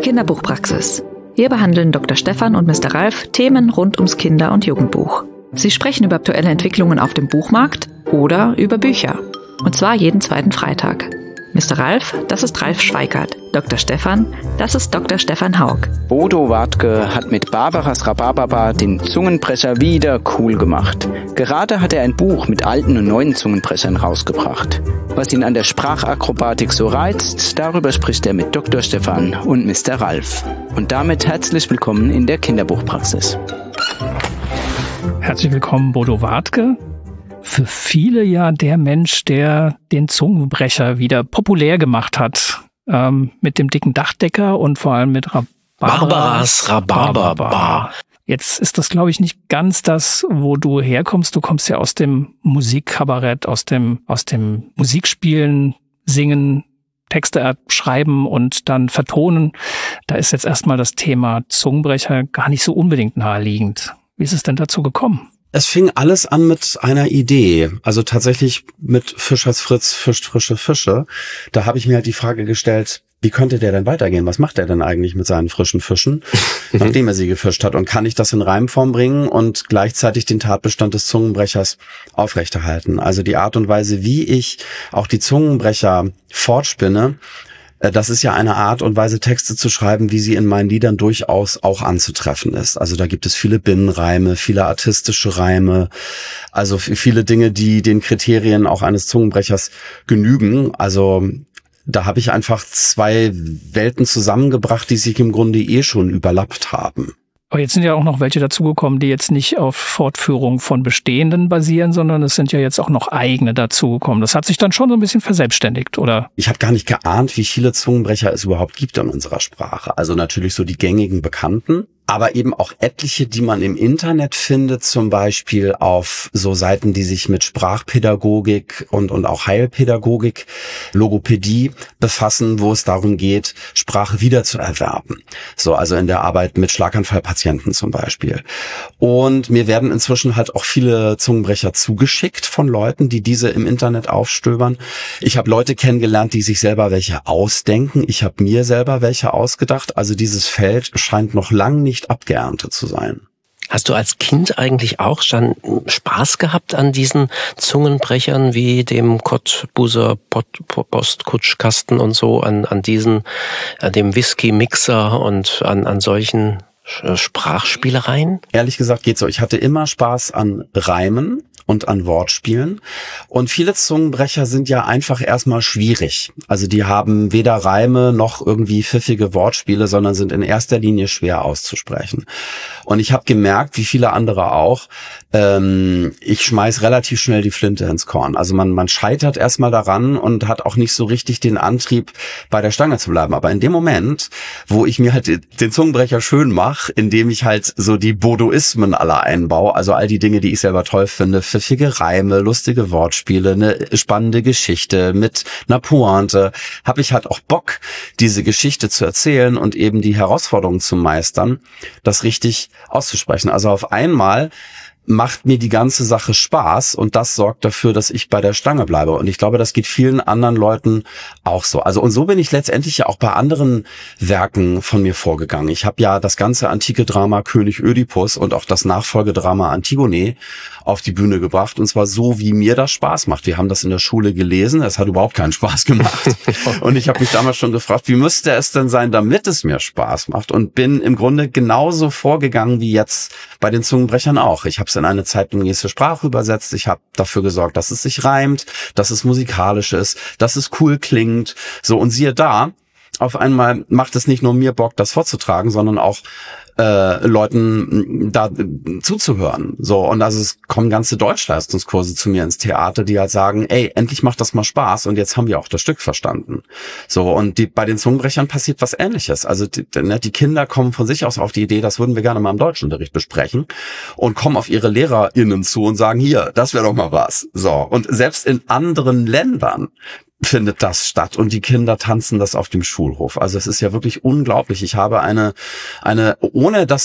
Kinderbuchpraxis. Hier behandeln Dr. Stefan und Mr. Ralf Themen rund ums Kinder- und Jugendbuch. Sie sprechen über aktuelle Entwicklungen auf dem Buchmarkt oder über Bücher. Und zwar jeden zweiten Freitag. Mr. Ralf, das ist Ralf Schweikart. Dr. Stefan, das ist Dr. Stefan Haug. Bodo Wartke hat mit Barbaras Rhabarberbar den Zungenbrecher wieder cool gemacht. Gerade hat er ein Buch mit alten und neuen Zungenbrechern rausgebracht. Was ihn an der Sprachakrobatik so reizt, darüber spricht er mit Dr. Stefan und Mr. Ralf. Und damit herzlich willkommen in der Kinderbuchpraxis. Herzlich willkommen, Bodo Wartke. Für viele ja der Mensch, der den Zungenbrecher wieder populär gemacht hat. Mit dem dicken Dachdecker und vor allem mit Barbaras Rhabarberbar. Jetzt ist das, glaube ich, nicht ganz das, wo du herkommst. Du kommst ja aus dem Musikkabarett, aus dem Musikspielen, Singen, Texte schreiben und dann vertonen. Da ist jetzt erstmal das Thema Zungenbrecher gar nicht so unbedingt naheliegend. Wie ist es denn dazu gekommen? Es fing alles an mit einer Idee, also tatsächlich mit Fischers Fritz fischt frische Fische. Da habe ich mir halt die Frage gestellt, wie könnte der denn weitergehen? Was macht er denn eigentlich mit seinen frischen Fischen, nachdem er sie gefischt hat? Und kann ich das in Reimform bringen und gleichzeitig den Tatbestand des Zungenbrechers aufrechterhalten? Also die Art und Weise, wie ich auch die Zungenbrecher fortspinne, das ist ja eine Art und Weise, Texte zu schreiben, wie sie in meinen Liedern durchaus auch anzutreffen ist. Also da gibt es viele Binnenreime, viele artistische Reime, also viele Dinge, die den Kriterien auch eines Zungenbrechers genügen. Also da habe ich einfach zwei Welten zusammengebracht, die sich im Grunde schon überlappt haben. Aber jetzt sind ja auch noch welche dazugekommen, die jetzt nicht auf Fortführung von bestehenden basieren, sondern es sind ja jetzt auch noch eigene dazugekommen. Das hat sich dann schon so ein bisschen verselbstständigt, oder? Ich habe gar nicht geahnt, wie viele Zungenbrecher es überhaupt gibt in unserer Sprache. Also natürlich so die gängigen Bekannten, aber eben auch etliche, die man im Internet findet, zum Beispiel auf so Seiten, die sich mit Sprachpädagogik und auch Heilpädagogik, Logopädie befassen, wo es darum geht, Sprache wiederzuerwerben. So, also in der Arbeit mit Schlaganfallpatienten zum Beispiel. Und mir werden inzwischen halt auch viele Zungenbrecher zugeschickt von Leuten, die diese im Internet aufstöbern. Ich habe Leute kennengelernt, die sich selber welche ausdenken. Ich habe mir selber welche ausgedacht. Also dieses Feld scheint noch lang nicht abgeerntet zu sein. Hast du als Kind eigentlich auch schon Spaß gehabt an diesen Zungenbrechern wie dem Cottbuser Postkutschkasten und so, an dem Whisky-Mixer und an solchen Sprachspielereien? Ehrlich gesagt geht so. Ich hatte immer Spaß an Reimen und an Wortspielen. Und viele Zungenbrecher sind ja einfach erstmal schwierig. Also die haben weder Reime noch irgendwie pfiffige Wortspiele, sondern sind in erster Linie schwer auszusprechen. Und ich habe gemerkt, wie viele andere auch, ich schmeiß relativ schnell die Flinte ins Korn. Also man scheitert erstmal daran und hat auch nicht so richtig den Antrieb, bei der Stange zu bleiben. Aber in dem Moment, wo ich mir halt den Zungenbrecher schön mache, indem ich halt so die Bodoismen alle einbaue, also all die Dinge, die ich selber toll finde, pfiffige Reime, lustige Wortspiele, eine spannende Geschichte mit einer Pointe, habe ich halt auch Bock, diese Geschichte zu erzählen und eben die Herausforderungen zu meistern, das richtig auszusprechen. Also auf einmal macht mir die ganze Sache Spaß und das sorgt dafür, dass ich bei der Stange bleibe. Und ich glaube, das geht vielen anderen Leuten auch so. Also und so bin ich letztendlich ja auch bei anderen Werken von mir vorgegangen. Ich habe ja das ganze antike Drama König Ödipus und auch das Nachfolgedrama Antigone auf die Bühne gebracht und zwar so, wie mir das Spaß macht. Wir haben das in der Schule gelesen, es hat überhaupt keinen Spaß gemacht. Und ich habe mich damals schon gefragt, wie müsste es denn sein, damit es mir Spaß macht? Und bin im Grunde genauso vorgegangen wie jetzt bei den Zungenbrechern auch. Ich habe es in eine zeitgemäße Sprache übersetzt. Ich habe dafür gesorgt, dass es sich reimt, dass es musikalisch ist, dass es cool klingt. So, und siehe da, auf einmal macht es nicht nur mir Bock, das vorzutragen, sondern auch Leuten da zuzuhören. So, und also es kommen ganze Deutschleistungskurse zu mir ins Theater, die halt sagen, ey, endlich macht das mal Spaß und jetzt haben wir auch das Stück verstanden. So, und bei den Zungenbrechern passiert was Ähnliches. Also die Kinder kommen von sich aus auf die Idee, das würden wir gerne mal im Deutschunterricht besprechen und kommen auf ihre LehrerInnen zu und sagen, hier, das wäre doch mal was. So, und selbst in anderen Ländern findet das statt und die Kinder tanzen das auf dem Schulhof. Also es ist ja wirklich unglaublich. Ich habe eine, ohne dass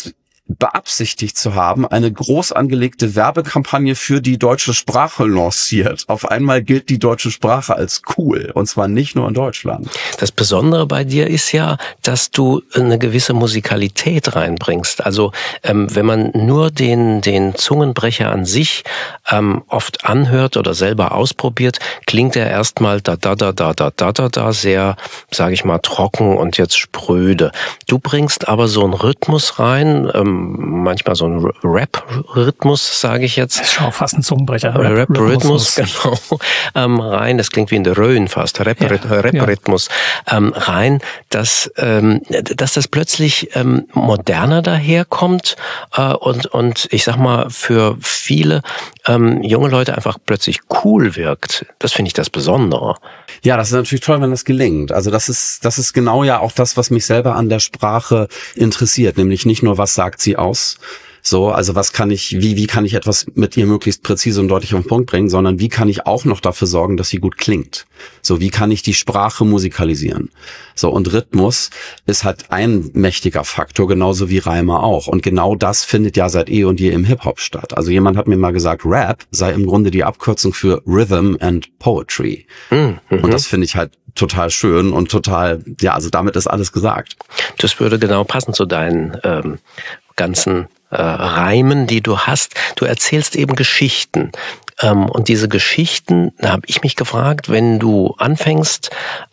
beabsichtigt zu haben, eine groß angelegte Werbekampagne für die deutsche Sprache lanciert. Auf einmal gilt die deutsche Sprache als cool, und zwar nicht nur in Deutschland. Das Besondere bei dir ist ja, dass du eine gewisse Musikalität reinbringst. Also wenn man nur den Zungenbrecher an sich oft anhört oder selber ausprobiert, klingt er erstmal da sehr, sage ich mal, trocken und jetzt spröde. Du bringst aber so einen Rhythmus rein, manchmal so einen Rap-Rhythmus, sage ich jetzt. Das ist schon fast ein Zungenbrecher. Rap-Rhythmus, genau, rein. Das klingt wie in der Rhön fast. Rap-Rhythmus rein, dass das plötzlich moderner daherkommt und ich sag mal für viele junge Leute einfach plötzlich cool wirkt. Das finde ich das Besondere. Ja, das ist natürlich toll, wenn das gelingt. Also das ist genau ja auch das, was mich selber an der Sprache interessiert, nämlich nicht nur, was sagt sie aus, so, also wie kann ich etwas mit ihr möglichst präzise und deutlich auf den Punkt bringen, sondern wie kann ich auch noch dafür sorgen, dass sie gut klingt. So, wie kann ich die Sprache musikalisieren? So, und Rhythmus ist halt ein mächtiger Faktor, genauso wie Reime auch. Und genau das findet ja seit eh und je im Hip-Hop statt. Also jemand hat mir mal gesagt, Rap sei im Grunde die Abkürzung für Rhythm and Poetry. Und das finde ich halt total schön und total, ja, also damit ist alles gesagt. Das würde genau passen zu deinen ganzen Reimen, die du hast. Du erzählst eben Geschichten. Und diese Geschichten, da habe ich mich gefragt, wenn du anfängst,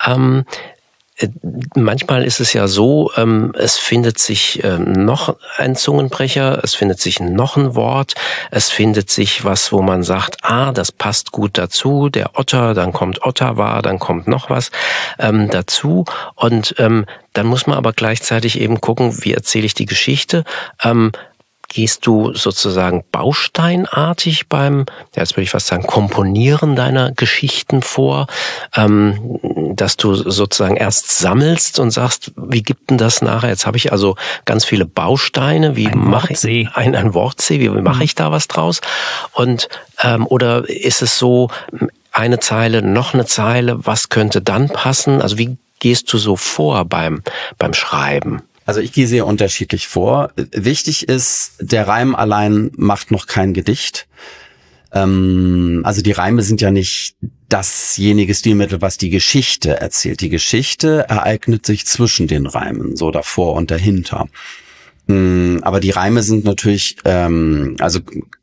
manchmal ist es ja so, es findet sich noch ein Zungenbrecher, es findet sich noch ein Wort, es findet sich was, wo man sagt, das passt gut dazu, der Otter, dann kommt Ottawa, dann kommt noch was dazu. Und dann muss man aber gleichzeitig eben gucken, wie erzähle ich die Geschichte. Gehst du sozusagen bausteinartig beim, jetzt würde ich fast sagen, Komponieren deiner Geschichten vor, dass du sozusagen erst sammelst und sagst, wie gibt denn das nachher? Jetzt habe ich also ganz viele Bausteine, wie mache ich ein Wortsee, wie mache ich da was draus? Und oder ist es so, eine Zeile, noch eine Zeile, was könnte dann passen? Also wie gehst du so vor beim Schreiben? Also ich gehe sehr unterschiedlich vor. Wichtig ist, der Reim allein macht noch kein Gedicht. Also die Reime sind ja nicht dasjenige Stilmittel, was die Geschichte erzählt. Die Geschichte ereignet sich zwischen den Reimen, so davor und dahinter. Aber die Reime sind natürlich, also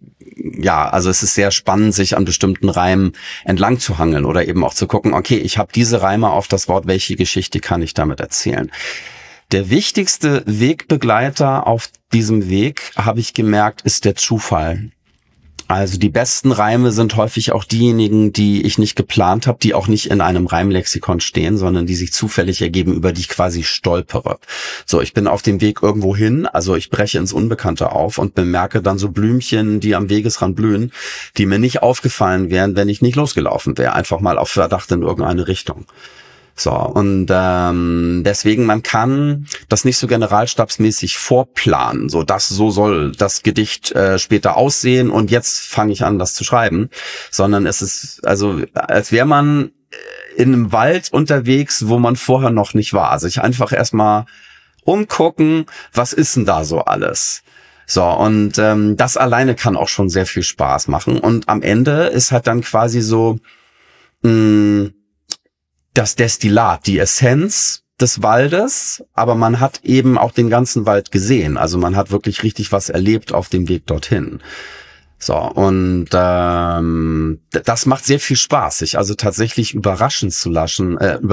es ist sehr spannend, sich an bestimmten Reimen entlang zu hangeln oder eben auch zu gucken, okay, ich habe diese Reime auf das Wort, welche Geschichte kann ich damit erzählen? Der wichtigste Wegbegleiter auf diesem Weg, habe ich gemerkt, ist der Zufall. Also die besten Reime sind häufig auch diejenigen, die ich nicht geplant habe, die auch nicht in einem Reimlexikon stehen, sondern die sich zufällig ergeben, über die ich quasi stolpere. So, ich bin auf dem Weg irgendwo hin, also ich breche ins Unbekannte auf und bemerke dann so Blümchen, die am Wegesrand blühen, die mir nicht aufgefallen wären, wenn ich nicht losgelaufen wäre, einfach mal auf Verdacht in irgendeine Richtung. So, und deswegen, man kann das nicht so generalstabsmäßig vorplanen, so soll das Gedicht später aussehen und jetzt fange ich an, das zu schreiben, sondern es ist, also als wäre man in einem Wald unterwegs, wo man vorher noch nicht war. Also ich einfach erstmal umgucken, was ist denn da so alles? So, und das alleine kann auch schon sehr viel Spaß machen. Und am Ende ist halt dann quasi so das Destillat, die Essenz des Waldes, aber man hat eben auch den ganzen Wald gesehen. Also man hat wirklich richtig was erlebt auf dem Weg dorthin. So, und das macht sehr viel Spaß, sich also tatsächlich überraschen zu lassen.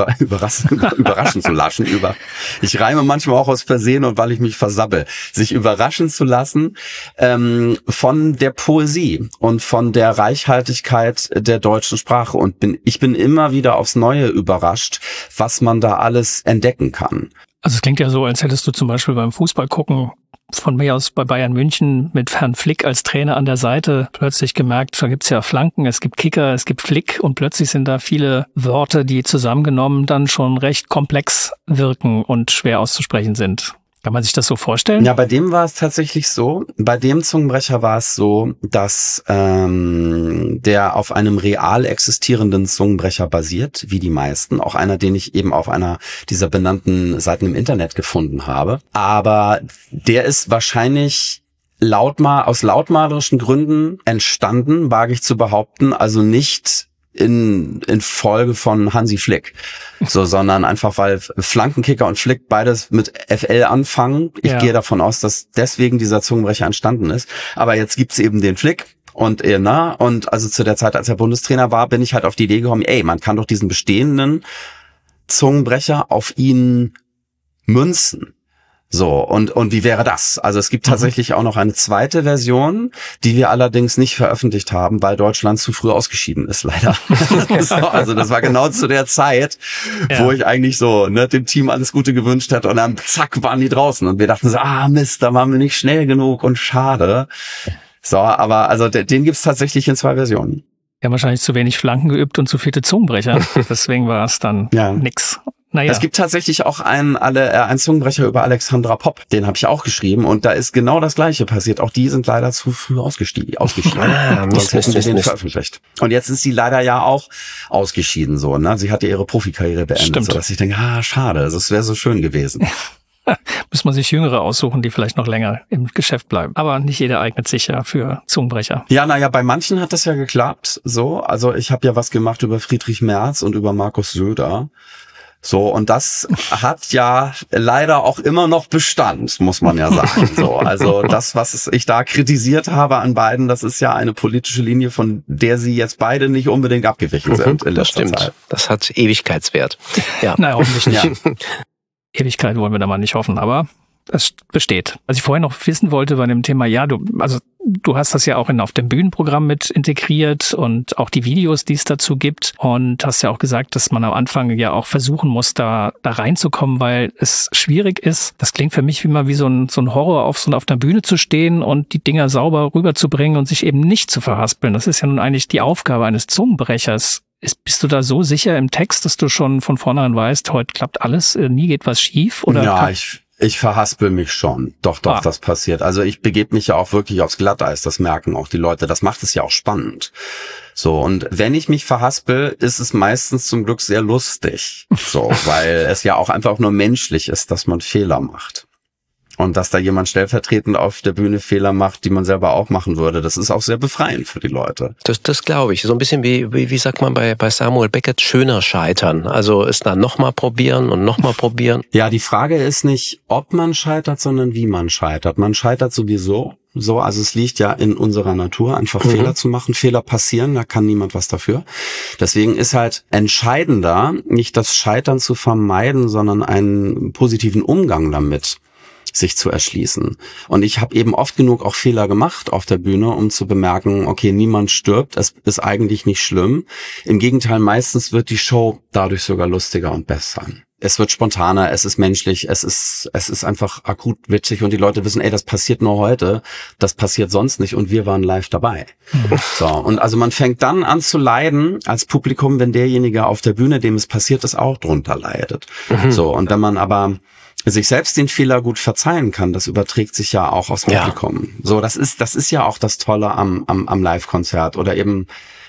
Ich reime manchmal auch aus Versehen und weil ich mich versabbel. Sich überraschen zu lassen von der Poesie und von der Reichhaltigkeit der deutschen Sprache. Und ich bin immer wieder aufs Neue überrascht, was man da alles entdecken kann. Also es klingt ja so, als hättest du zum Beispiel beim Fußball gucken von mir aus bei Bayern München mit Herrn Flick als Trainer an der Seite plötzlich gemerkt, da gibt's ja Flanken, es gibt Kicker, es gibt Flick und plötzlich sind da viele Wörter, die zusammengenommen dann schon recht komplex wirken und schwer auszusprechen sind. Kann man sich das so vorstellen? Ja, bei dem war es tatsächlich so. Bei dem Zungenbrecher war es so, dass der auf einem real existierenden Zungenbrecher basiert, wie die meisten. Auch einer, den ich eben auf einer dieser benannten Seiten im Internet gefunden habe. Aber der ist wahrscheinlich aus lautmalerischen Gründen entstanden, wage ich zu behaupten. Also nicht in Folge von Hansi Flick, sondern einfach, weil Flankenkicker und Flick beides mit FL anfangen. Ich gehe davon aus, dass deswegen dieser Zungenbrecher entstanden ist. Aber jetzt gibt's eben den Flick und also zu der Zeit, als er Bundestrainer war, bin ich halt auf die Idee gekommen, man kann doch diesen bestehenden Zungenbrecher auf ihn münzen. So, und wie wäre das? Also es gibt tatsächlich auch noch eine zweite Version, die wir allerdings nicht veröffentlicht haben, weil Deutschland zu früh ausgeschieden ist, leider. So, also das war genau zu der Zeit, wo ich eigentlich so dem Team alles Gute gewünscht hätte und dann zack, waren die draußen und wir dachten so, Mist, da waren wir nicht schnell genug und schade. So, aber also den gibt's tatsächlich in 2 Versionen. Ja, wahrscheinlich zu wenig Flanken geübt und zu viele Zungenbrecher. Deswegen war es dann nix. Naja. Es gibt tatsächlich auch einen Zungenbrecher über Alexandra Popp, den habe ich auch geschrieben und da ist genau das Gleiche passiert. Auch die sind leider zu früh ausgeschieden. Sonst hätten wir den veröffentlicht. Und jetzt ist sie leider ja auch ausgeschieden so, ne? Sie hat ja ihre Profikarriere beendet, sodass ich denke, schade, das wäre so schön gewesen. Muss man sich Jüngere aussuchen, die vielleicht noch länger im Geschäft bleiben. Aber nicht jeder eignet sich ja für Zungenbrecher. Ja, bei manchen hat das ja geklappt, so. Also ich habe ja was gemacht über Friedrich Merz und über Markus Söder. So, und das hat ja leider auch immer noch Bestand, muss man ja sagen. So, also das, was ich da kritisiert habe an beiden, das ist ja eine politische Linie, von der sie jetzt beide nicht unbedingt abgewichen sind in letzter Zeit. Das hat Ewigkeitswert. Ja. Naja, hoffentlich nicht. Ewigkeit wollen wir da mal nicht hoffen, aber es besteht. Was ich vorher noch wissen wollte bei dem Thema, du hast das ja auch auf dem Bühnenprogramm mit integriert und auch die Videos, die es dazu gibt, und hast ja auch gesagt, dass man am Anfang ja auch versuchen muss, da reinzukommen, weil es schwierig ist. Das klingt für mich wie so ein Horror, auf der Bühne zu stehen und die Dinger sauber rüberzubringen und sich eben nicht zu verhaspeln. Das ist ja nun eigentlich die Aufgabe eines Zungenbrechers. Bist du da so sicher im Text, dass du schon von vornherein weißt, heute klappt alles, nie geht was schief? Oder ja, ich verhaspel mich schon. Doch, das passiert. Also ich begebe mich ja auch wirklich aufs Glatteis. Das merken auch die Leute. Das macht es ja auch spannend. So, und wenn ich mich verhaspel, ist es meistens zum Glück sehr lustig. So, weil es ja auch einfach nur menschlich ist, dass man Fehler macht. Und dass da jemand stellvertretend auf der Bühne Fehler macht, die man selber auch machen würde, das ist auch sehr befreiend für die Leute. Das glaube ich. So ein bisschen wie sagt man bei Samuel Beckett, schöner scheitern. Also es dann nochmal probieren und nochmal probieren. Ja, die Frage ist nicht, ob man scheitert, sondern wie man scheitert. Man scheitert sowieso. So, also es liegt ja in unserer Natur, einfach Fehler zu machen. Fehler passieren, da kann niemand was dafür. Deswegen ist halt entscheidender, nicht das Scheitern zu vermeiden, sondern einen positiven Umgang damit sich zu erschließen. Und ich habe eben oft genug auch Fehler gemacht auf der Bühne, um zu bemerken, okay, niemand stirbt, es ist eigentlich nicht schlimm. Im Gegenteil, meistens wird die Show dadurch sogar lustiger und besser. Es wird spontaner, es ist menschlich, es ist einfach akut witzig und die Leute wissen, das passiert nur heute, das passiert sonst nicht und wir waren live dabei. So, und also man fängt dann an zu leiden als Publikum, wenn derjenige auf der Bühne, dem es passiert ist, auch drunter leidet. So, und wenn man aber sich selbst den Fehler gut verzeihen kann, das überträgt sich ja auch aufs Publikum. So, das ist ja auch das Tolle am Live-Konzert oder eben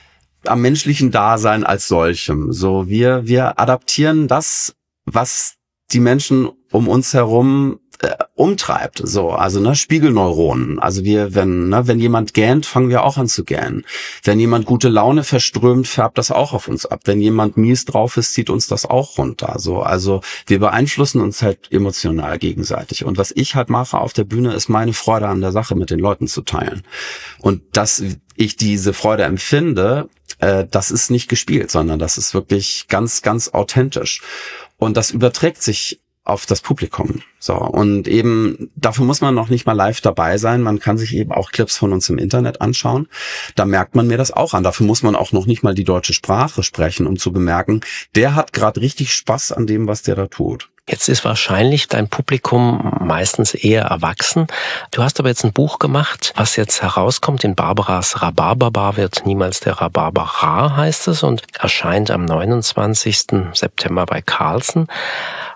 am menschlichen Dasein als solchem. So, wir adaptieren das, was die Menschen um uns herum umtreibt. So, also Spiegelneuronen. Also wenn jemand gähnt, fangen wir auch an zu gähnen. Wenn jemand gute Laune verströmt, färbt das auch auf uns ab. Wenn jemand mies drauf ist, zieht uns das auch runter. So, also wir beeinflussen uns halt emotional gegenseitig. Und was ich halt mache auf der Bühne, ist meine Freude an der Sache mit den Leuten zu teilen. Und dass ich diese Freude empfinde, das ist nicht gespielt, sondern das ist wirklich ganz, ganz authentisch. Und das überträgt sich auf das Publikum. So, und eben dafür muss man noch nicht mal live dabei sein. Man kann sich eben auch Clips von uns im Internet anschauen. Da merkt man mir das auch an. Dafür muss man auch noch nicht mal die deutsche Sprache sprechen, um zu bemerken, der hat gerade richtig Spaß an dem, was der da tut. Jetzt ist wahrscheinlich dein Publikum meistens eher erwachsen. Du hast aber jetzt ein Buch gemacht, was jetzt herauskommt in Barbaras Rhabarberbar wird niemals der Rhabarberar, heißt es, und erscheint am 29. September bei Carlsen.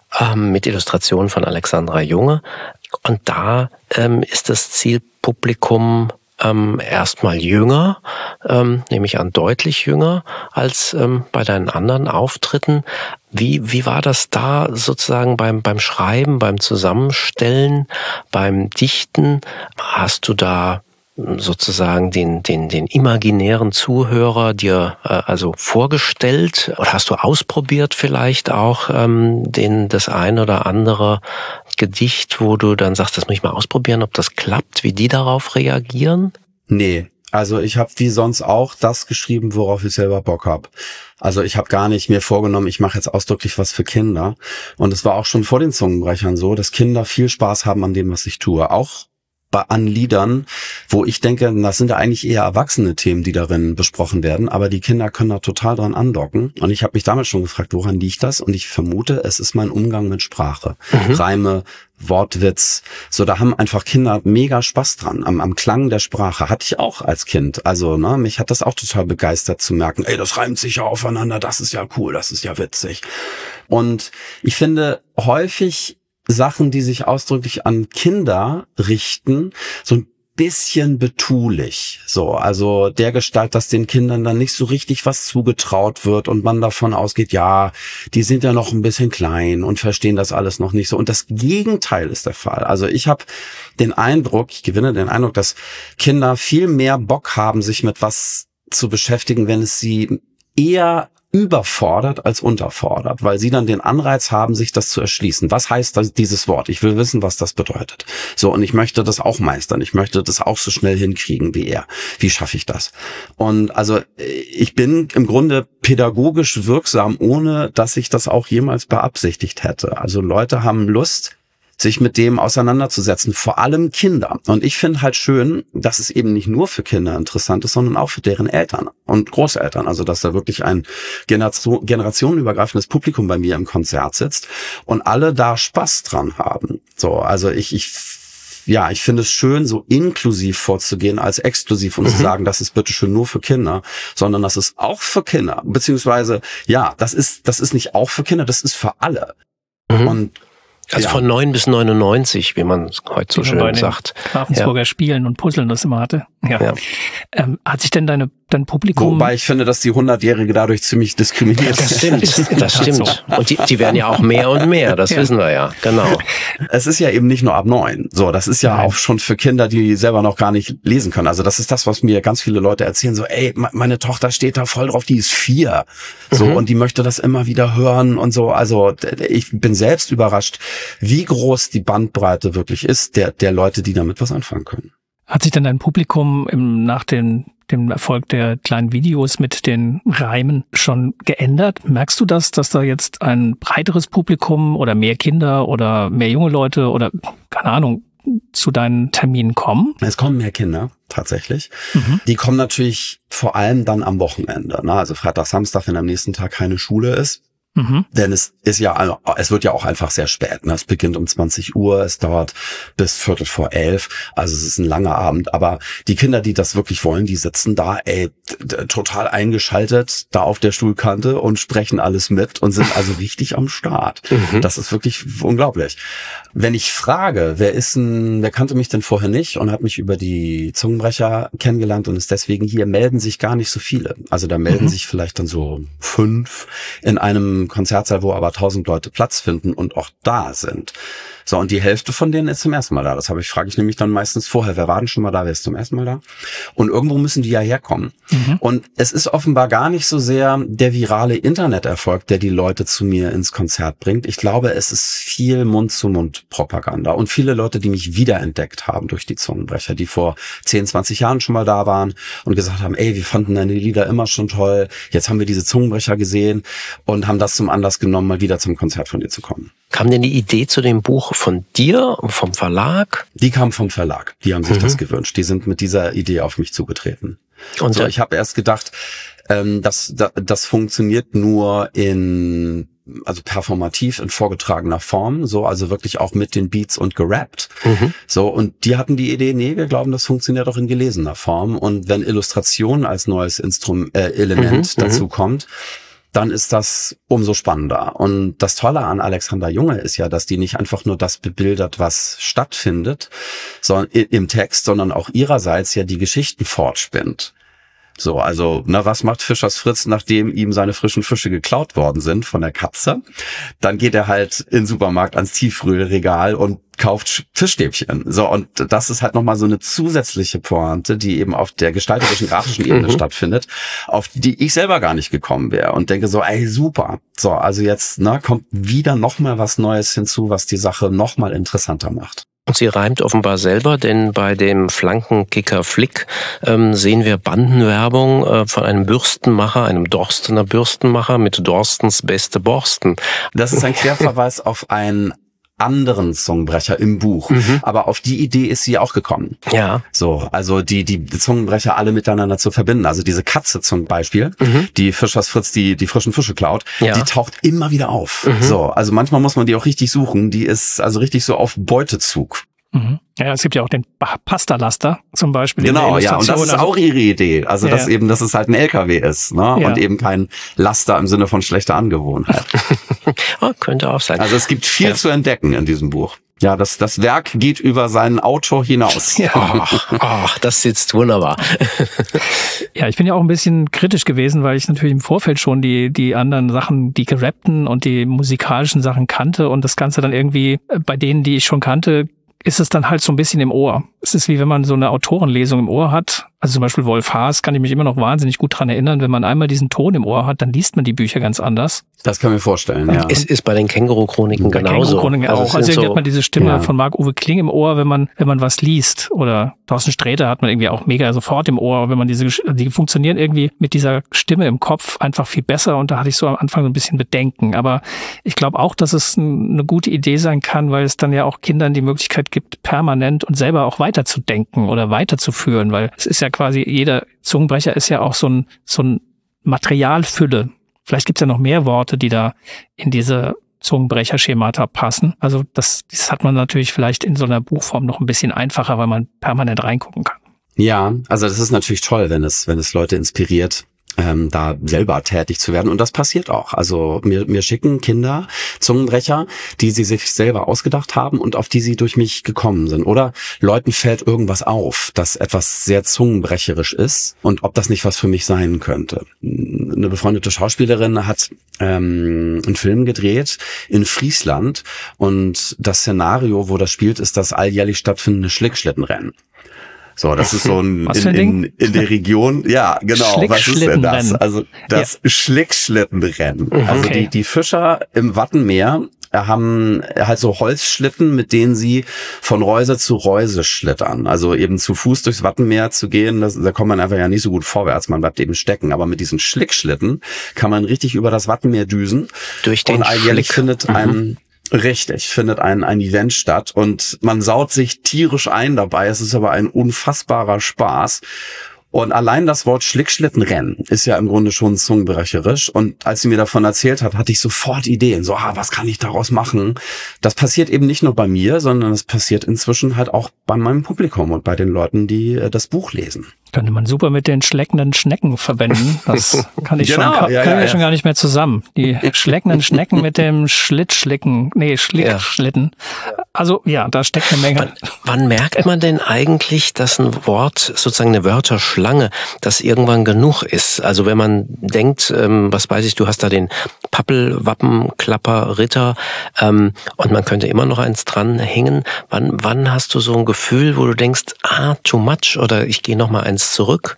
mit Illustrationen von Alexandra Junge. Und da ist das Zielpublikum erstmal jünger, nehme ich an, deutlich jünger als bei deinen anderen Auftritten. Wie war das da sozusagen beim Schreiben, beim Zusammenstellen, beim Dichten? Hast du da sozusagen den imaginären Zuhörer dir also vorgestellt, oder hast du ausprobiert vielleicht auch das ein oder andere Gedicht, wo du dann sagst, das muss ich mal ausprobieren, ob das klappt, wie die darauf reagieren? Nee, also ich habe wie sonst auch das geschrieben, worauf ich selber Bock habe. Also ich habe gar nicht mir vorgenommen, ich mache jetzt ausdrücklich was für Kinder. Und es war auch schon vor den Zungenbrechern so, dass Kinder viel Spaß haben an dem, was ich tue. Auch an Liedern, wo ich denke, das sind ja eigentlich eher erwachsene Themen, die darin besprochen werden, aber die Kinder können da total dran andocken. Und ich habe mich damals schon gefragt, woran liegt das? Und ich vermute, es ist mein Umgang mit Sprache. Reime, Wortwitz, so, da haben einfach Kinder mega Spaß dran, am Klang der Sprache. Hatte ich auch als Kind. Also, mich hat das auch total begeistert zu merken, ey, das reimt sich ja aufeinander, das ist ja cool, das ist ja witzig. Und ich finde häufig Sachen, die sich ausdrücklich an Kinder richten, so ein bisschen betulich. So, also der Gestalt, dass den Kindern dann nicht so richtig was zugetraut wird und man davon ausgeht, ja, die sind ja noch ein bisschen klein und verstehen das alles noch nicht so. Und das Gegenteil ist der Fall. Also ich habe ich gewinne den Eindruck, dass Kinder viel mehr Bock haben, sich mit was zu beschäftigen, wenn es sie eher überfordert als unterfordert, weil sie dann den Anreiz haben, sich das zu erschließen. Was heißt dieses Wort? Ich will wissen, was das bedeutet. So, und ich möchte das auch meistern. Ich möchte das auch so schnell hinkriegen wie er. Wie schaffe ich das? Und also ich bin im Grunde pädagogisch wirksam, ohne dass ich das auch jemals beabsichtigt hätte. Also Leute haben Lust, sich mit dem auseinanderzusetzen, vor allem Kinder. Und ich finde halt schön, dass es eben nicht nur für Kinder interessant ist, sondern auch für deren Eltern und Großeltern. Also dass da wirklich ein generationenübergreifendes Publikum bei mir im Konzert sitzt und alle da Spaß dran haben. So, also ich finde es schön, so inklusiv vorzugehen als exklusiv und zu sagen, das ist bitteschön nur für Kinder, sondern das ist auch für Kinder. Beziehungsweise, ja, das ist nicht auch für Kinder, das ist für alle. Und also von 9 bis 99, wie man heute so schön sagt. Ravensburger Spielen und Puzzeln das immer hatte. Ja. Hat sich denn dein Publikum... Wobei ich finde, dass die 100-Jährige dadurch ziemlich diskriminiert ist. Das stimmt. Und die werden ja auch mehr und mehr, das wissen wir ja, genau. Es ist ja eben nicht nur ab 9. So, das ist ja auch schon für Kinder, die selber noch gar nicht lesen können. Also das ist das, was mir ganz viele Leute erzählen. So, ey, meine Tochter steht da voll drauf, die ist 4. So, und die möchte das immer wieder hören und so. Also ich bin selbst überrascht, wie groß die Bandbreite wirklich ist, der Leute, die damit was anfangen können. Hat sich denn dein Publikum nach dem Erfolg der kleinen Videos mit den Reimen schon geändert? Merkst du das, dass da jetzt ein breiteres Publikum oder mehr Kinder oder mehr junge Leute oder, keine Ahnung, zu deinen Terminen kommen? Es kommen mehr Kinder, tatsächlich. Die kommen natürlich vor allem dann am Wochenende. Also Freitag, Samstag, wenn am nächsten Tag keine Schule ist. Denn es wird ja auch einfach sehr spät. Es beginnt um 20 Uhr, es dauert bis 11:15. Also es ist ein langer Abend. Aber die Kinder, die das wirklich wollen, die sitzen da, total eingeschaltet, da auf der Stuhlkante und sprechen alles mit und sind also richtig am Start. Das ist wirklich unglaublich. Wenn ich frage, wer kannte mich denn vorher nicht und hat mich über die Zungenbrecher kennengelernt und ist deswegen hier, melden sich gar nicht so viele. Also da melden sich vielleicht dann so 5 in einem Konzertsaal, wo aber 1000 Leute Platz finden und auch da sind. So, und die Hälfte von denen ist zum ersten Mal da. Das frage ich nämlich dann meistens vorher, wer war denn schon mal da, wer ist zum ersten Mal da? Und irgendwo müssen die ja herkommen. Und es ist offenbar gar nicht so sehr der virale Interneterfolg, der die Leute zu mir ins Konzert bringt. Ich glaube, es ist viel Mund-zu-Mund-Propaganda und viele Leute, die mich wiederentdeckt haben durch die Zungenbrecher, die vor 10, 20 Jahren schon mal da waren und gesagt haben, ey, wir fanden deine Lieder immer schon toll, jetzt haben wir diese Zungenbrecher gesehen und haben das zum Anlass genommen, mal wieder zum Konzert von dir zu kommen. Kam denn die Idee zu dem Buch von dir, vom Verlag? Die kam vom Verlag. Die haben sich das gewünscht. Die sind mit dieser Idee auf mich zugetreten. Und so, ich habe erst gedacht, das funktioniert nur also performativ in vorgetragener Form, so, also wirklich auch mit den Beats und gerappt. So, und die hatten die Idee, nee, wir glauben, das funktioniert auch in gelesener Form. Und wenn Illustration als neues Element dazu kommt, dann ist das umso spannender. Und das Tolle an Alexander Junge ist ja, dass die nicht einfach nur das bebildert, was stattfindet, sondern im Text, sondern auch ihrerseits ja die Geschichten fortspinnt. So, also, was macht Fischers Fritz, nachdem ihm seine frischen Fische geklaut worden sind von der Katze? Dann geht er halt in den Supermarkt ans Tiefkühlregal und kauft Fischstäbchen. So, und das ist halt nochmal so eine zusätzliche Pointe, die eben auf der gestalterischen, grafischen Ebene stattfindet, auf die ich selber gar nicht gekommen wäre und denke so, ey, super. So, also jetzt, kommt wieder nochmal was Neues hinzu, was die Sache nochmal interessanter macht. Und sie reimt offenbar selber, denn bei dem Flankenkicker Flick sehen wir Bandenwerbung von einem Bürstenmacher, einem Dorstener Bürstenmacher mit Dorstens beste Borsten. Das ist ein Querverweis auf einen anderen Zungenbrecher im Buch. Aber auf die Idee ist sie auch gekommen. Ja. So, also die Zungenbrecher alle miteinander zu verbinden. Also diese Katze zum Beispiel, die Fischers Fritz die frischen Fische klaut, die taucht immer wieder auf. So, also manchmal muss man die auch richtig suchen. Die ist also richtig so auf Beutezug. Ja, es gibt ja auch den Pastalaster zum Beispiel. Genau, ja, und das ist auch ihre Idee. Also, dass es halt ein LKW ist, und eben kein Laster im Sinne von schlechter Angewohnheit. Könnte auch sein. Also, es gibt viel zu entdecken in diesem Buch. Ja, das Werk geht über seinen Autor hinaus. Ja. Ach, das sitzt wunderbar. Ja, ich bin ja auch ein bisschen kritisch gewesen, weil ich natürlich im Vorfeld schon die anderen Sachen, die gerappten und die musikalischen Sachen kannte und das Ganze dann irgendwie bei denen, die ich schon kannte, ist es dann halt so ein bisschen im Ohr. Es ist wie wenn man so eine Autorenlesung im Ohr hat. Also zum Beispiel Wolf Haas kann ich mich immer noch wahnsinnig gut dran erinnern. Wenn man einmal diesen Ton im Ohr hat, dann liest man die Bücher ganz anders. Das kann ich mir vorstellen, ja. Es ist bei den Känguru-Chroniken genauso. Känguru-Chroniken auch. Also irgendwie hat man diese Stimme von Marc-Uwe Kling im Ohr, wenn man was liest. Oder Thorsten Sträter hat man irgendwie auch mega sofort im Ohr, wenn man die funktionieren irgendwie mit dieser Stimme im Kopf einfach viel besser. Und da hatte ich so am Anfang so ein bisschen Bedenken. Aber ich glaube auch, dass es eine gute Idee sein kann, weil es dann ja auch Kindern die Möglichkeit gibt, permanent und selber auch weiterzudenken oder weiterzuführen. Weil es ist ja quasi, jeder Zungenbrecher ist ja auch so ein Materialfülle. Vielleicht gibt es ja noch mehr Worte, die da in diese Zungenbrecher-Schemata passen. Also das hat man natürlich vielleicht in so einer Buchform noch ein bisschen einfacher, weil man permanent reingucken kann. Ja, also das ist natürlich toll, wenn es Leute inspiriert, da selber tätig zu werden. Und das passiert auch. Also mir schicken Kinder Zungenbrecher, die sie sich selber ausgedacht haben und auf die sie durch mich gekommen sind. Oder Leuten fällt irgendwas auf, das etwas sehr zungenbrecherisch ist und ob das nicht was für mich sein könnte. Eine befreundete Schauspielerin hat einen Film gedreht in Friesland und das Szenario, wo das spielt, ist das alljährlich stattfindende Schlickschlittenrennen. So, das ist so in der Region, ja, genau. Was ist denn das? Also das Schlickschlittenrennen. Also die Fischer im Wattenmeer haben halt so Holzschlitten, mit denen sie von Reuse zu Reuse schlittern. Also eben zu Fuß durchs Wattenmeer zu gehen, da kommt man einfach ja nicht so gut vorwärts, man bleibt eben stecken. Aber mit diesen Schlickschlitten kann man richtig über das Wattenmeer düsen. Durch den und alljährlich findet ein Event statt und man saut sich tierisch ein dabei. Es ist aber ein unfassbarer Spaß. Und allein das Wort Schlickschlittenrennen ist ja im Grunde schon zungenbrecherisch. Und als sie mir davon erzählt hat, hatte ich sofort Ideen. So, was kann ich daraus machen? Das passiert eben nicht nur bei mir, sondern es passiert inzwischen halt auch bei meinem Publikum und bei den Leuten, die das Buch lesen. Könnte man super mit den schleckenden Schnecken verwenden. Das kann ich schon gar nicht mehr zusammen. Die schleckenden Schnecken mit dem Schlickschlitten. Also ja, da steckt eine Menge. Wann merkt man denn eigentlich, dass ein Wort, sozusagen eine Wörterschlange, das irgendwann genug ist? Also wenn man denkt, was weiß ich, du hast da den Pappel, Wappen, Klapper, Ritter und man könnte immer noch eins dranhängen. Wann hast du so ein Gefühl, wo du denkst, too much oder ich gehe noch mal eins zurück?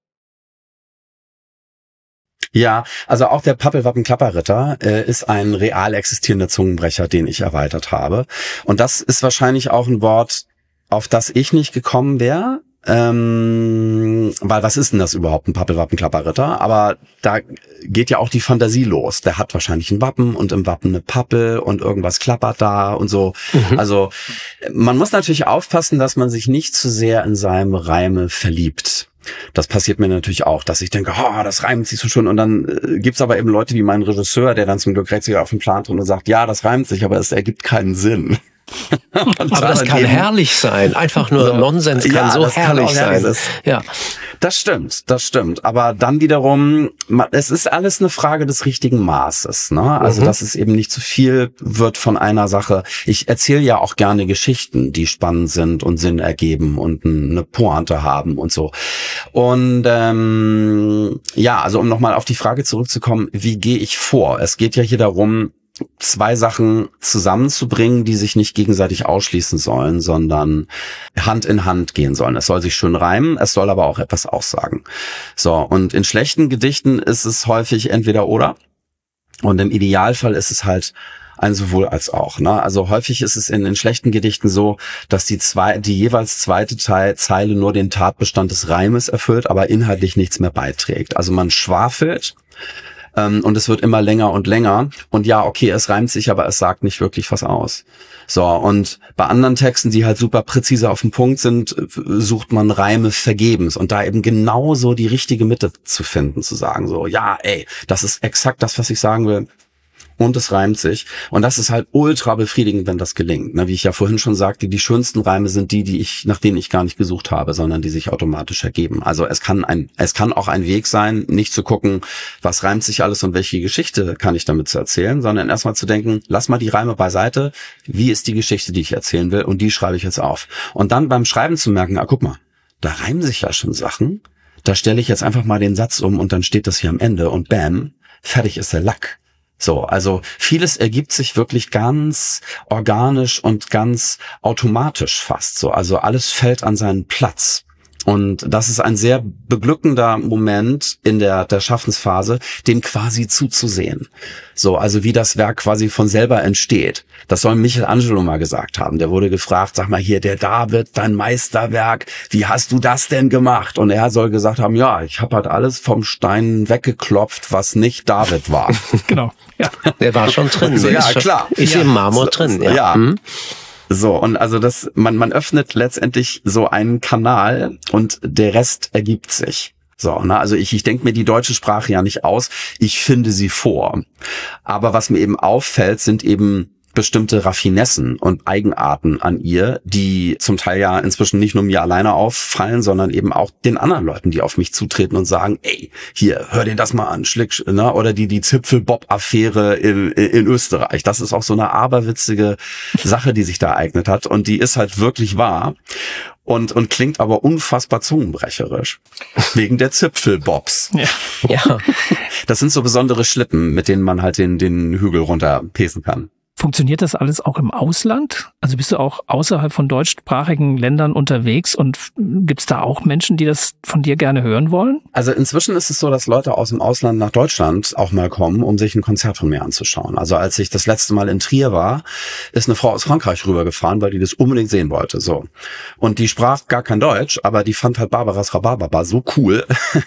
Ja, also auch der Pappelwappen-Klapperritter ist ein real existierender Zungenbrecher, den ich erweitert habe. Und das ist wahrscheinlich auch ein Wort, auf das ich nicht gekommen wäre. Weil was ist denn das überhaupt, ein Pappelwappen-Klapperritter? Aber da geht ja auch die Fantasie los. Der hat wahrscheinlich ein Wappen und im Wappen eine Pappel und irgendwas klappert da und so. Also man muss natürlich aufpassen, dass man sich nicht zu sehr in seinem Reime verliebt. Das passiert mir natürlich auch, dass ich denke, das reimt sich so schön. Und dann gibt's aber eben Leute wie mein Regisseur, der dann zum Glück recht sich auf den Plan drin und sagt, ja, das reimt sich, aber es ergibt keinen Sinn. Aber das kann herrlich sein. Einfach nur Nonsens kann so herrlich sein. Ja. Das stimmt. Aber dann wiederum, es ist alles eine Frage des richtigen Maßes, ne? Also, dass es eben nicht zu viel wird von einer Sache. Ich erzähle ja auch gerne Geschichten, die spannend sind und Sinn ergeben und eine Pointe haben und so. Und also um nochmal auf die Frage zurückzukommen, wie gehe ich vor? Es geht ja hier darum, zwei Sachen zusammenzubringen, die sich nicht gegenseitig ausschließen sollen, sondern Hand in Hand gehen sollen. Es soll sich schön reimen, es soll aber auch etwas aussagen. So, und in schlechten Gedichten ist es häufig entweder oder. Und im Idealfall ist es halt ein sowohl als auch. Ne? Also häufig ist es in schlechten Gedichten so, dass die jeweils zweite Zeile nur den Tatbestand des Reimes erfüllt, aber inhaltlich nichts mehr beiträgt. Also man schwafelt, und es wird immer länger und länger. Und ja, okay, es reimt sich, aber es sagt nicht wirklich was aus. So, und bei anderen Texten, die halt super präzise auf den Punkt sind, sucht man Reime vergebens. Und da eben genauso die richtige Mitte zu finden, zu sagen so, ja, ey, das ist exakt das, was ich sagen will. Und es reimt sich. Und das ist halt ultra befriedigend, wenn das gelingt. Wie ich ja vorhin schon sagte, die schönsten Reime sind die nach denen ich gar nicht gesucht habe, sondern die sich automatisch ergeben. Also es kann auch ein Weg sein, nicht zu gucken, was reimt sich alles und welche Geschichte kann ich damit zu erzählen, sondern erstmal zu denken, lass mal die Reime beiseite. Wie ist die Geschichte, die ich erzählen will? Und die schreibe ich jetzt auf. Und dann beim Schreiben zu merken, guck mal, da reimen sich ja schon Sachen. Da stelle ich jetzt einfach mal den Satz um und dann steht das hier am Ende und bam, fertig ist der Lack. So, also vieles ergibt sich wirklich ganz organisch und ganz automatisch fast so. Also alles fällt an seinen Platz. Und das ist ein sehr beglückender Moment in der Schaffensphase, dem quasi zuzusehen. So, also wie das Werk quasi von selber entsteht. Das soll Michelangelo mal gesagt haben. Der wurde gefragt, sag mal hier, der David, dein Meisterwerk, wie hast du das denn gemacht? Und er soll gesagt haben, ja, ich habe halt alles vom Stein weggeklopft, was nicht David war. Genau, ja. Der war schon drin. So, ja, klar. Ist im Marmor drin, ja. Ja. So, und also man öffnet letztendlich so einen Kanal und der Rest ergibt sich. So, also ich denke mir die deutsche Sprache ja nicht aus, ich finde sie vor. Aber was mir eben auffällt, sind eben bestimmte Raffinessen und Eigenarten an ihr, die zum Teil ja inzwischen nicht nur mir alleine auffallen, sondern eben auch den anderen Leuten, die auf mich zutreten und sagen, ey, hier, hör dir das mal an, Schlick, ne? Oder die Zipfel-Bob-Affäre in Österreich. Das ist auch so eine aberwitzige Sache, die sich da ereignet hat und die ist halt wirklich wahr. Und klingt aber unfassbar zungenbrecherisch. Wegen der Zipfelbobs. Ja. Das sind so besondere Schlitten, mit denen man halt den Hügel runterpesen kann. Funktioniert das alles auch im Ausland? Also bist du auch außerhalb von deutschsprachigen Ländern unterwegs und gibt's da auch Menschen, die das von dir gerne hören wollen? Also inzwischen ist es so, dass Leute aus dem Ausland nach Deutschland auch mal kommen, um sich ein Konzert von mir anzuschauen. Also als ich das letzte Mal in Trier war, ist eine Frau aus Frankreich rübergefahren, weil die das unbedingt sehen wollte. So. Und die sprach gar kein Deutsch, aber die fand halt Barbaras Rhabarbaba so cool,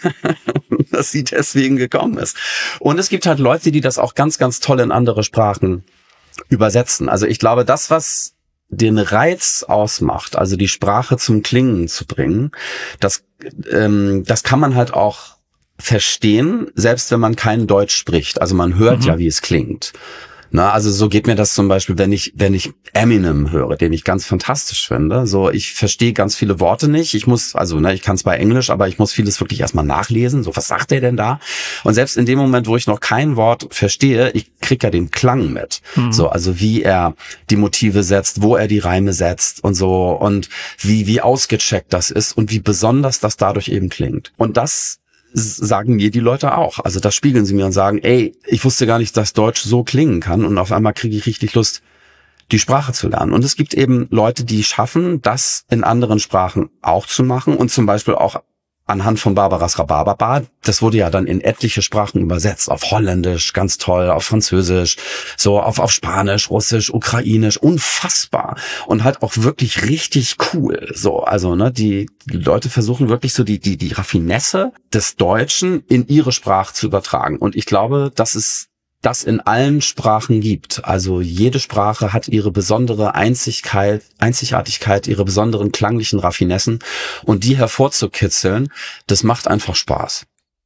dass sie deswegen gekommen ist. Und es gibt halt Leute, die das auch ganz, ganz toll in andere Sprachen übersetzen. Also ich glaube, das, was den Reiz ausmacht, also die Sprache zum Klingen zu bringen, das kann man halt auch verstehen, selbst wenn man kein Deutsch spricht. Also man hört ja, wie es klingt. Na, also so geht mir das zum Beispiel, wenn ich Eminem höre, den ich ganz fantastisch finde. So, ich verstehe ganz viele Worte nicht. Ich kann es bei Englisch, aber ich muss vieles wirklich erstmal nachlesen. So, was sagt er denn da? Und selbst in dem Moment, wo ich noch kein Wort verstehe, ich krieg ja den Klang mit. So, also wie er die Motive setzt, wo er die Reime setzt und so und wie ausgecheckt das ist und wie besonders das dadurch eben klingt. Und das sagen mir die Leute auch. Also das spiegeln sie mir und sagen, ey, ich wusste gar nicht, dass Deutsch so klingen kann und auf einmal kriege ich richtig Lust, die Sprache zu lernen. Und es gibt eben Leute, die schaffen, das in anderen Sprachen auch zu machen und zum Beispiel auch anhand von Barbaras Rhabarbaba, das wurde ja dann in etliche Sprachen übersetzt, auf Holländisch, ganz toll, auf Französisch, so auf Spanisch, Russisch, Ukrainisch, unfassbar und halt auch wirklich richtig cool. So, also die Leute versuchen wirklich so die Raffinesse des Deutschen in ihre Sprache zu übertragen. Und ich glaube, dass es das in allen Sprachen gibt. Also jede Sprache hat ihre besondere Einzigartigkeit, ihre besonderen klanglichen Raffinessen und die hervorzukitzeln, das macht einfach Spaß.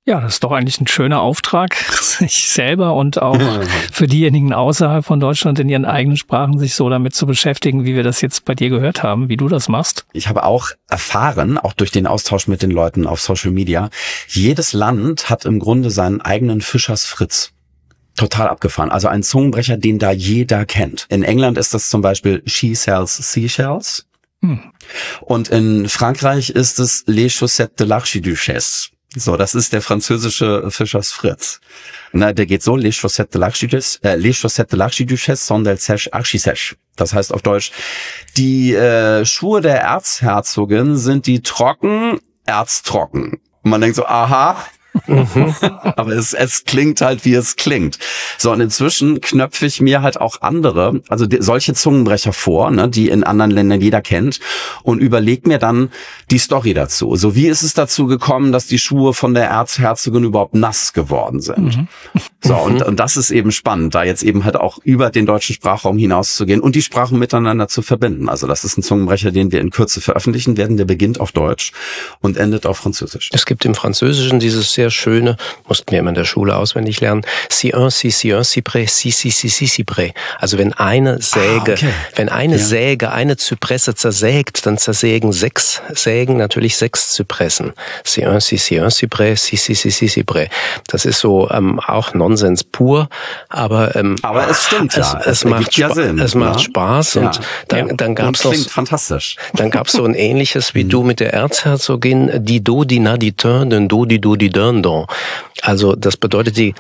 Ja, das ist doch eigentlich ein schöner Auftrag, sich selber und auch für diejenigen außerhalb von Deutschland in ihren eigenen Sprachen sich so damit zu beschäftigen, wie wir das jetzt bei dir gehört haben, wie du das machst. Ich habe auch erfahren, auch durch den Austausch mit den Leuten auf Social Media, jedes Land hat im Grunde seinen eigenen Fischers Fritz. Total abgefahren. Also ein Zungenbrecher, den da jeder kennt. In England ist das zum Beispiel She Sells Seashells. Und in Frankreich ist es Les Chaussettes de l'Archiduchesse. So, das ist der französische Fischers Fritz. Na, der geht so, Les Chaussettes de l'Archiduchesse sont des sèches archi-sèches. Das heißt auf Deutsch, die Schuhe der Erzherzogin sind die trocken, erztrocken. Und man denkt so, aha. Aber es klingt halt, wie es klingt. So, und inzwischen knöpfe ich mir halt auch andere, also solche Zungenbrecher vor, ne, die in anderen Ländern jeder kennt, und überlege mir dann die Story dazu. So, wie ist es dazu gekommen, dass die Schuhe von der Erzherzogin überhaupt nass geworden sind? So, und das ist eben spannend, da jetzt eben halt auch über den deutschen Sprachraum hinauszugehen und die Sprachen miteinander zu verbinden. Also das ist ein Zungenbrecher, den wir in Kürze veröffentlichen werden. Der beginnt auf Deutsch und endet auf Französisch. Es gibt im Französischen dieses sehr schöne, mussten wir immer in der Schule auswendig lernen, si un cyprès, si près. Also wenn eine Säge, Säge eine Zypresse zersägt, dann zersägen 6 Sägen natürlich 6 Zypressen. Si un cyprès, si près. Das ist so auch Nonsens pur, aber es stimmt ja. Es macht ja Sinn. Es macht Spaß und dann gab's noch fantastisch. Dann gab's so ein ähnliches wie du mit der Erzherzogin, di do di na di turn, den do di dun. Also das bedeutet die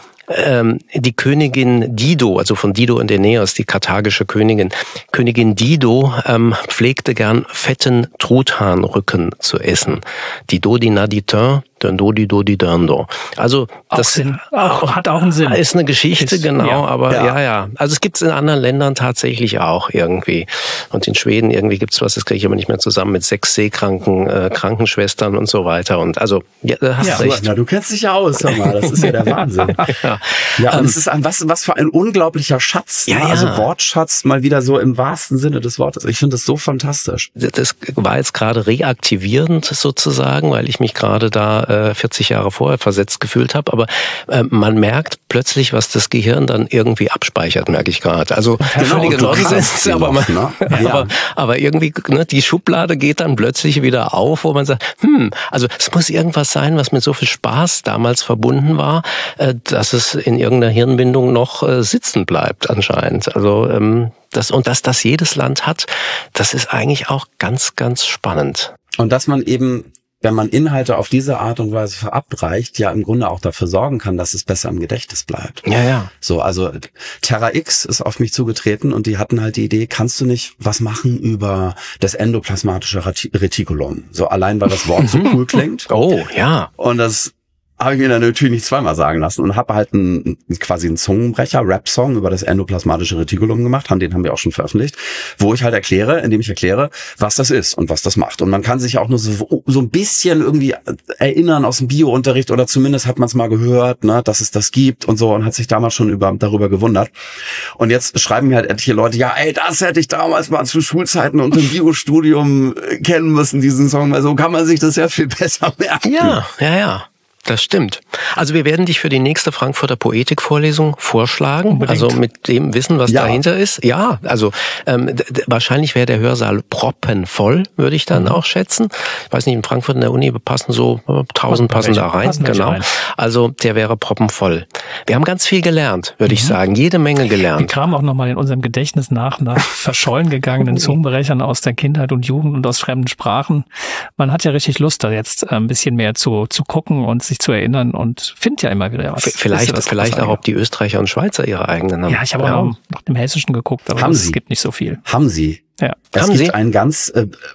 Königin Dido, also von Dido und Aeneas, die karthagische Königin Dido pflegte gern fetten Truthahnrücken zu essen. Dido di na di turn, dann do di dun. Also das hat auch einen Sinn. Ist eine Geschichte, genau, aber ja. Also es gibt's in anderen Ländern tatsächlich auch irgendwie. Und in Schweden irgendwie gibt's was, das kriege ich aber nicht mehr zusammen, mit 6 seekranken Krankenschwestern und so weiter. Und also hast recht. Na, du kennst dich ja aus, sag mal, das ist ja der Wahnsinn. Ja, und es ist was für ein unglaublicher Schatz. Ja, also Wortschatz mal wieder so im wahrsten Sinne des Wortes. Ich finde das so fantastisch. Das war jetzt gerade reaktivierend sozusagen, weil ich mich gerade da 40 Jahre vorher versetzt gefühlt habe, aber man merkt plötzlich, was das Gehirn dann irgendwie abspeichert, merke ich gerade. Also völlige Nonsens, aber irgendwie die Schublade geht dann plötzlich wieder auf, wo man sagt, also es muss irgendwas sein, was mit so viel Spaß damals verbunden war, dass es in irgendeiner Hirnbindung noch sitzen bleibt anscheinend. Also dass das jedes Land hat, das ist eigentlich auch ganz, ganz spannend. Und dass man eben, wenn man Inhalte auf diese Art und Weise verabreicht, ja im Grunde auch dafür sorgen kann, dass es besser im Gedächtnis bleibt. Ja. So, also Terra X ist auf mich zugetreten und die hatten halt die Idee, kannst du nicht was machen über das endoplasmatische Retikulum? So allein, weil das Wort so cool klingt. Oh, ja. Und das habe ich mir dann natürlich nicht zweimal sagen lassen und habe halt quasi einen Zungenbrecher, Rap-Song über das endoplasmatische Retikulum gemacht, den haben wir auch schon veröffentlicht, wo ich halt indem ich erkläre, was das ist und was das macht. Und man kann sich auch nur so ein bisschen irgendwie erinnern aus dem Bio-Unterricht oder zumindest hat man es mal gehört, ne, dass es das gibt und so und hat sich damals schon darüber gewundert. Und jetzt schreiben mir halt etliche Leute, ja, das hätte ich damals mal zu Schulzeiten und im Bio-Studium kennen müssen, diesen Song, weil so kann man sich das ja viel besser merken. Ja. Das stimmt. Also wir werden dich für die nächste Frankfurter Poetikvorlesung vorschlagen, unbedingt. Also mit dem Wissen, was dahinter ist. Ja, also wahrscheinlich wäre der Hörsaal proppenvoll, würde ich dann auch schätzen. Ich weiß nicht, in Frankfurt in der Uni passen so 1000 passen da rein. Genau. Also der wäre proppenvoll. Wir haben ganz viel gelernt, würde ich sagen. Jede Menge gelernt. Wir kramen auch nochmal in unserem Gedächtnis nach verschollen gegangenen Zungenbrechern aus der Kindheit und Jugend und aus fremden Sprachen. Man hat ja richtig Lust, da jetzt ein bisschen mehr zu gucken und sich zu erinnern und findet ja immer wieder was. Vielleicht auch, ob die Österreicher und Schweizer ihre eigenen haben. Ja, ich habe auch noch nach dem Hessischen geguckt, aber es gibt nicht so viel. Haben sie? Ja. Es gibt einen ganz,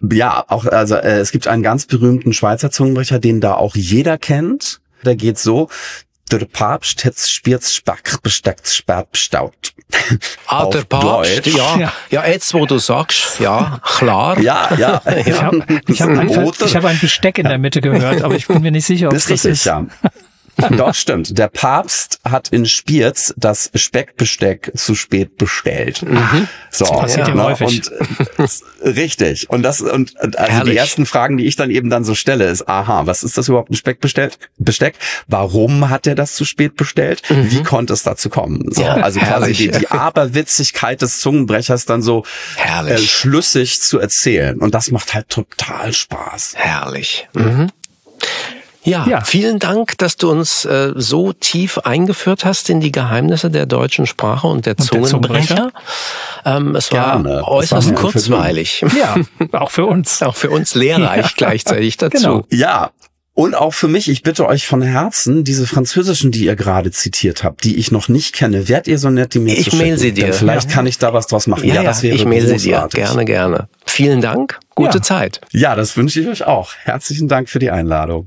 es gibt einen ganz berühmten Schweizer Zungenbrecher, den da auch jeder kennt. Der geht so: Der Papst hat Spirz Spack besteckt sperrt bestaut. Der Papst, ja, jetzt wo du sagst, ja, klar. Ja. Ich hab ein Besteck in der Mitte gehört, aber ich bin mir nicht sicher, ob das ist richtig, ja. Doch, stimmt. Der Papst hat in Spiez das Speckbesteck zu spät bestellt. So, das passiert ja häufig. Und richtig. Und also Herrlich. die ersten Fragen, die ich dann so stelle, ist, aha, was ist das überhaupt, ein Speckbesteck? Warum hat er das zu spät bestellt? Wie konnte es dazu kommen? So, Ja, also quasi herrlich. die Aberwitzigkeit des Zungenbrechers dann so schlüssig zu erzählen. Und das macht halt total Spaß. Herrlich. Ja, vielen Dank, dass du uns so tief eingeführt hast in die Geheimnisse der deutschen Sprache und der Zungenbrecher. Es war Gerne. äußerst kurzweilig. Ja, auch für uns. Auch für uns lehrreich gleichzeitig dazu. Genau. Ja. Und auch für mich, ich bitte euch von Herzen, diese französischen, die ihr gerade zitiert habt, die ich noch nicht kenne, wärt ihr so nett, die mir zu Ich schicken? mail sie dir. Denn vielleicht kann ich da was draus machen. Ja, das wäre ich mail sie dir. großartig. Gerne. Vielen Dank. Gute Zeit. Ja, das wünsche ich euch auch. Herzlichen Dank für die Einladung.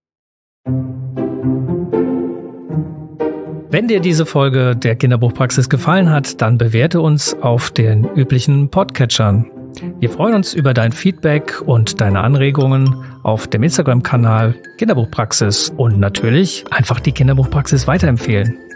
Wenn dir diese Folge der Kinderbuchpraxis gefallen hat, dann bewerte uns auf den üblichen Podcatchern. Wir freuen uns über dein Feedback und deine Anregungen auf dem Instagram-Kanal Kinderbuchpraxis und natürlich einfach die Kinderbuchpraxis weiterempfehlen.